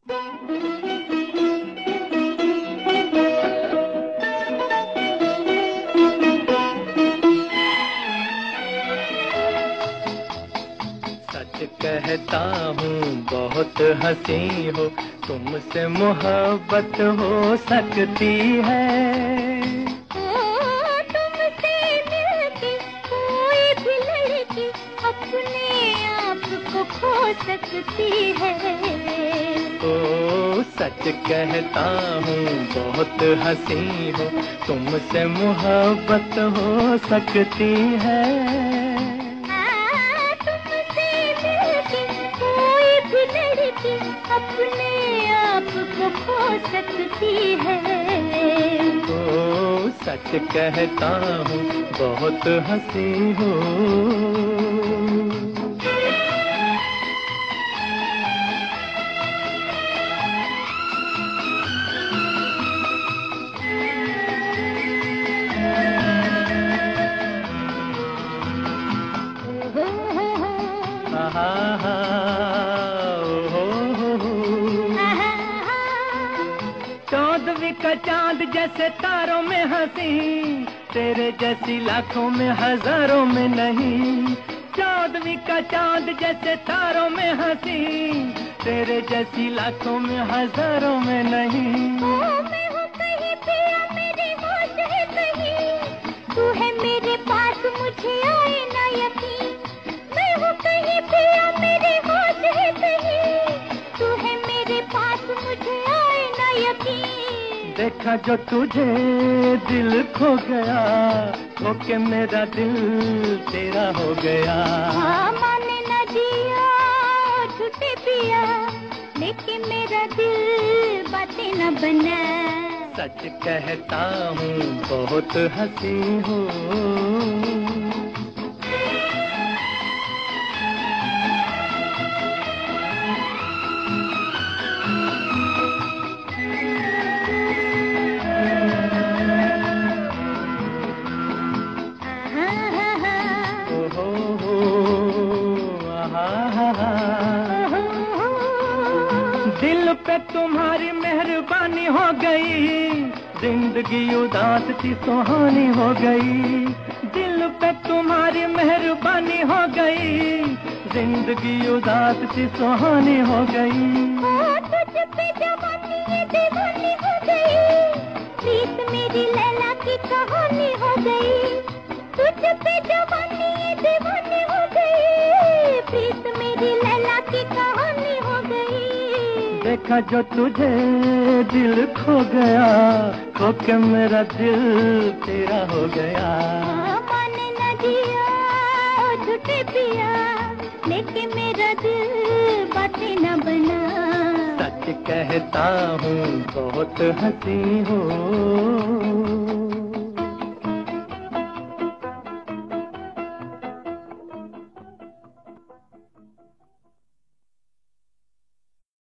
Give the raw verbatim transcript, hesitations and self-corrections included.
सच कहता हूँ बहुत हंसी हो, तुमसे मोहब्बत हो सकती है। ओ तुमसे मिलके कोई भी लड़की अपने आप को खो सकती है। ओ सच कहता हूँ बहुत हंसी हो, तुमसे मोहब्बत हो सकती है। अपने आप को खो सकती है। ओ सच कहता हूँ बहुत हंसी हो। हा हा चौदहवीं का चांद जैसे तारों में हंसी, तेरे जैसी लाखों में हजारों में नहीं। चौदहवीं का चांद जैसे तारों में हंसी, तेरे जैसी लाखों में हजारों में नहीं। ओ मैं हूँ कहीं पिया मेरे होश है कहीं, तू है मेरे पास मुझे आए ना यकीन। मैं हूँ कहीं पिया मेरे होश है कहीं, तू है मेरे पास मुझे आए ना यकीन। देखा जो तुझे दिल खो गया, खो के मेरा दिल तेरा हो गया। हाँ माने न जिया झूठे पिया, लेकिन मेरा दिल बातें न बना। सच कहता हूँ बहुत हंसी हो। दिल पे तुम्हारी मेहरबानी हो गई, जिंदगी उदास सी सुहानी हो गई। दिल पे तुम्हारी मेहरबानी हो गई, जिंदगी उदास सी सुहानी हो गई। ओ तुझ पे जवानी ये दीवानी हो गई, प्रीत मेरी लैला की कहानी हो गई। तुझ पे जवानी ये दीवानी हो गई, प्रीत मेरी लैला की कहानी हो गई। देखा जो तुझे दिल खो गया, खो के मेरा दिल तेरा हो गया। हाँ माने न जिया झूठे पिया, लेकिन मेरा दिल बातें न बना। सच कहता हूँ बहुत हंसी हो।